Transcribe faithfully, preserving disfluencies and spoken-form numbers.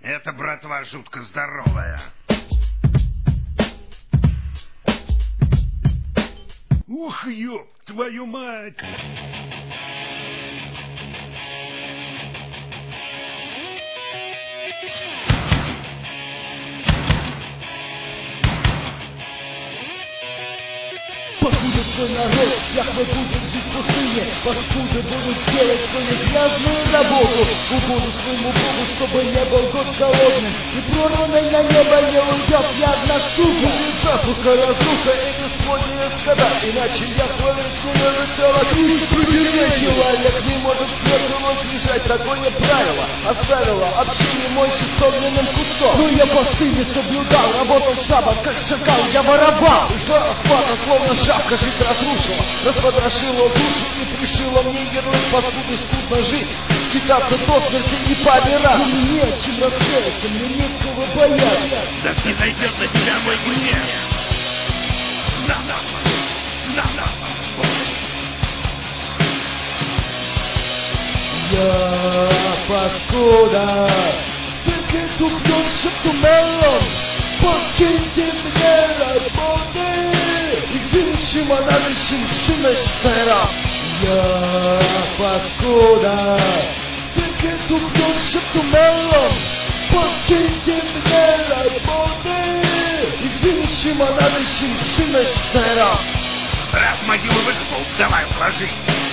Эта братва жутко здоровая. Ух, ёб твою мать! Покуда твой народ, Яхве будет жить в пустыне, паскуды будут делать свою грязную работу, угоду своему Богу, чтобы не был год голодным, и прорванной на небо не уйдет ни одна сука. Будет засуха, разруха и бесплодие скота, иначе Яхве не разрешала Крist приберечь. Человек не может смерть его снижать, такое правило оставило общение мойши с огненным кустом. Но я посты не соблюдал, работал шаббат, как шакал, я воровал. Жара хвата, словно шапка, жизнь разрушила, распотрошила душу и пришила мне ярлык паскуды скудно жить, скитаться до смерти и побирать. Но мне чем раскаяться, мне некого бояться. Да не найдет на тебя мой гнев. На, на, на, на. Я паскуда, только тупнём шептунелом, покиньте мне работы. Игзиншим анадышим шинаштера. Я паскуда, только тупнём шептунелом, покиньте мне работы. Игзиншим анадышим шинаштера. Раз могилу выкопал, давай ложись.